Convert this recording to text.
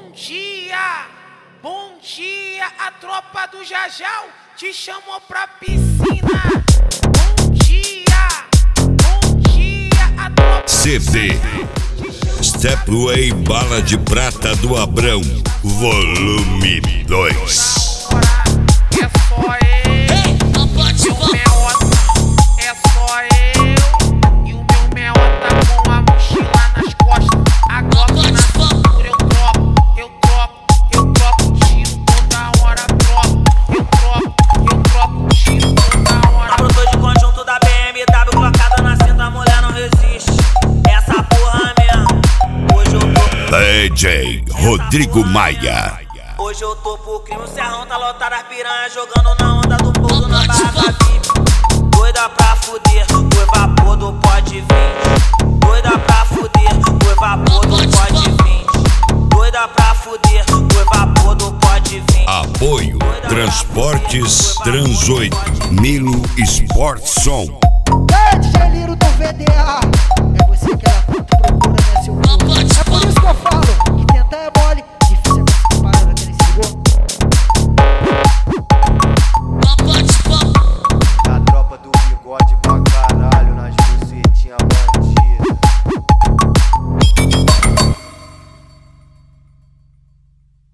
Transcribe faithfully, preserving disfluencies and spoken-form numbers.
Bom dia, bom dia, a tropa do Jajau te chamou pra piscina. Bom dia, bom dia, a tropa C D Stepway Bala de Prata do Abrão, volume dois. É só eu, não pode e o meota, é só eu, e o meu meota com a mochila nas costas. Agora na cintura eu troco, eu troco, eu troco tiro toda hora, troco, eu troco, eu troco tiro toda hora. Brotou de conjunto da B M W, colocada na cinta, mulher não resiste. Essa porra mesmo, hoje eu tô D J Rodrigo Maia. Hoje eu tô pro crime, o Serrão tá lotado, as piranhas jogando na onda do pouso na barra da V I P. Doida pra fuder, o evapor do pode vir. Doida pra fuder, o evapor do pode vir. Doida pra fuder, o evapor do pode vir. Apoio Transportes Trans oito, Nilo Sport Som. Ei, D J Liro do V D A, é você que ela